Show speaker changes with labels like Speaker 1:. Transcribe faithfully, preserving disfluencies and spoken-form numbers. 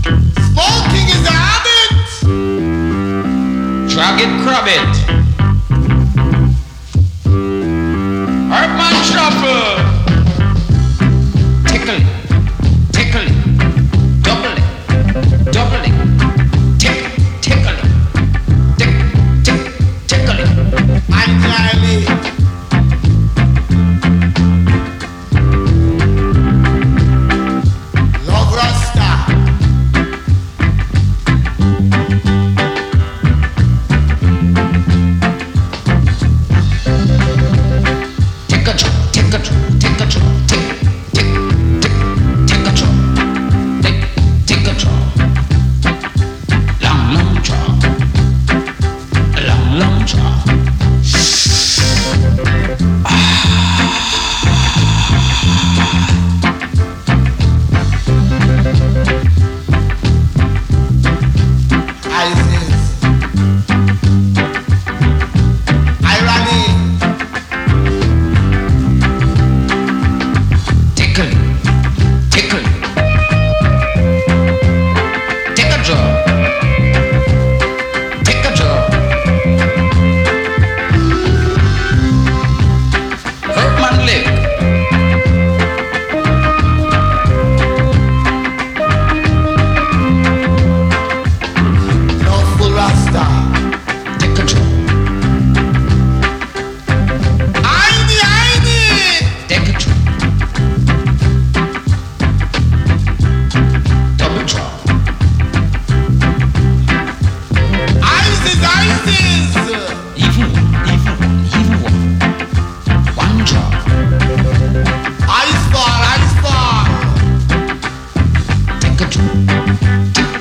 Speaker 1: Smoking is a habit.
Speaker 2: Drag it, grab it. Earthman shuffle. Tickle it, tickle it, double it, double it. Tick, tickle it, tick, tick, tickle it.
Speaker 1: Entirely. Love Rasta.
Speaker 2: Take a drop, take a drop, take a drop, take, take, take, take a drop, take, take a drop. Long, long drop, a long, long drop.
Speaker 1: Isis. Irony.
Speaker 2: Tickle, tickle, take a drop, take a drop. Earthman lick.
Speaker 1: Love Rasta.
Speaker 2: Take a drop,
Speaker 1: Heidi, Heidi.
Speaker 2: take a drop. Double drop,
Speaker 1: Isis, Isis.
Speaker 2: even one, even one, even one. One drop,
Speaker 1: Ice fall, ice fall.
Speaker 2: take a drop, take,